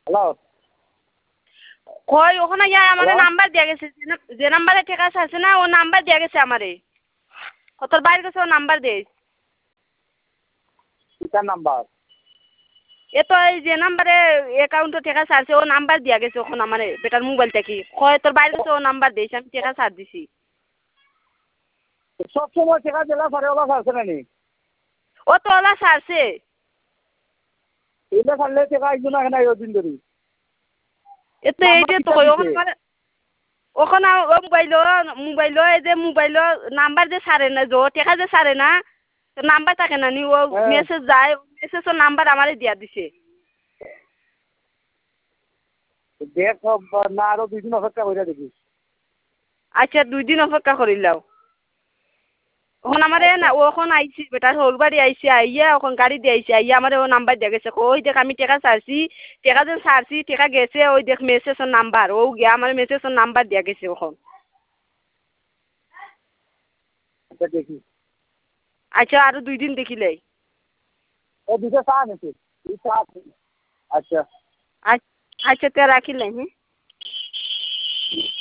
Hello, কই ওখানে যাই আমার নাম্বার দিয়ে গেছে, যে নাম্বারে ঠিক আছে না ও নাম্বার দিয়ে গেছে আমারে। তোর বাইরে গেছে ও নাম্বার দে। কিটার নাম্বার? এ তো এই যে নাম্বারে অ্যাকাউন্টে টাকা ছাড়ছে ও নাম্বার দিয়া গেছে ওখানে আমার বেটার মোবাইল থেকে। কয় তোর বাইরে গেছে ও নাম্বার দিয়েছে, আমি টাকা ছাড় দিছি। সবসময় টাকা দিলা পরে ওলা ছাড়ছে না নি? ও তো ওলা ছাড়ছে। এটা ছাড়লে টাকা আইতো না এখানে ওই দিন ধরে। এ তো এই নাম্বার যে তো কিটা ওখানে দিছে? মানে ওখানে ও মোবাইল এই যে মোবাইল নাম্বার যে ছাড়ে না যে টাকা যে ছাড়ে না নাম্বার থাকে না নি ও হ্যাঁ, মেসেজ যায় মেসেজের নাম্বার আমারে দিয়া দিছে। দেখ না আরো 2 দিন অপেক্ষা করে দেখি। আচ্ছা 2 দিন অপেক্ষা করিলাও। ওখানে আমারে না আচ্ছা, ও এখন আইছি বেটার হোল বাড়ি আইছে আইয়া এখন গাড়ি দিয়ে আইছে আইয়া আমারে ও নাম্বার দিয়ে গেছে ওই দেখ আমি টাকা ছাড়ছি টাকা যে ছাড়ছি টাকা গেছে ওই দেখ মেসেজের নাম্বার ও গিয়া আমার মেসেজের নাম্বার দিয়ে গেছে এখন। আচ্ছা দেখি। আচ্ছা আরো 2 দিন দেখিলে। ও দুটো চা নিছে। এই চা আছে। আচ্ছা। আচ্ছা তে রাখিলে হ্যাঁ।